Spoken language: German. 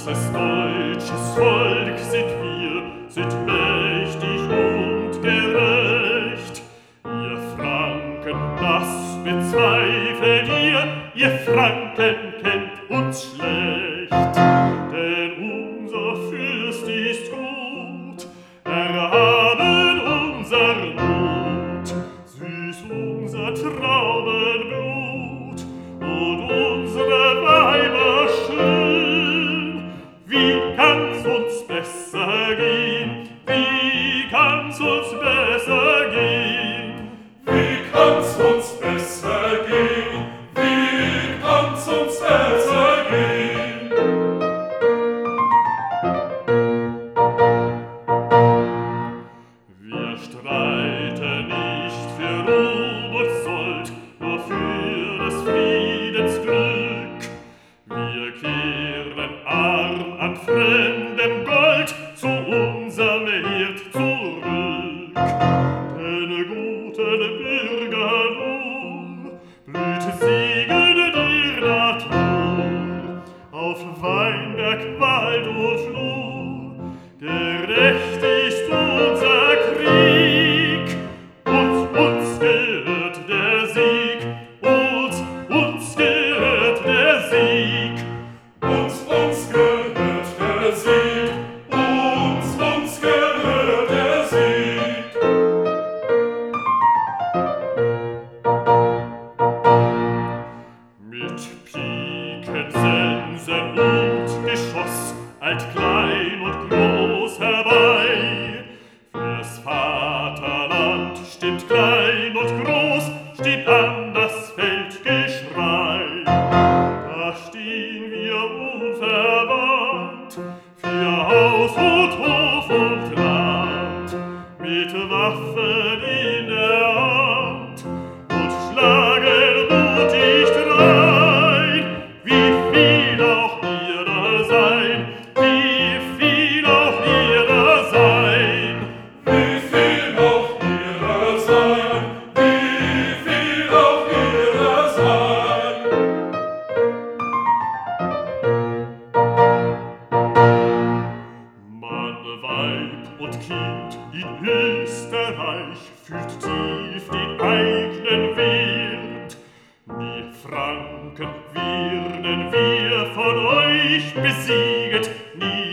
Großes deutsches Volk sind wir, sind mächtig und gerecht. Ihr Franken, das bezweifelt ihr Franken kennt uns schlecht. Denn unser Fürst ist gut, erhaben unser Mut, süß unser Traubenblut und unsere Weiber schön. Wie kann's uns besser gehen? Wie kann's uns besser gehen? Wie kann's uns besser gehen? Wie kann's uns besser gehen? Wir streiten nicht für Ruhm und Sold, nur für des Friedens Glück. Wir kehren arm an fremdem Gold zu unserem Herd zurück. Den guten Bürgern blüht Segen der Natur, auf Weinberg, Wald und Flur. Gerecht ist unser Krieg, uns gehört der Sieg, uns gehört der Sieg. Uns gehört der Sieg, uns gehört der Sieg. Mit Piken, Sensen und Geschoss, alt, klein und groß herbei. Fürs Vaterland stimmt klein und groß, steht an das Feldgeschrei. Da stehen wir unverwandt, für Haus und Hof und Land, mit Waffen in der Hand und schlagen mutig drein. Wie viel auch ihr da sein, wie viel auch ihr da sein. Wie viel auch ihr da sein, wie viel auch ihr da sein. Mann, Weib und Kind in Österreich fühlt tief den eigenen Wert. Die Franken werden wir von euch besieget, nie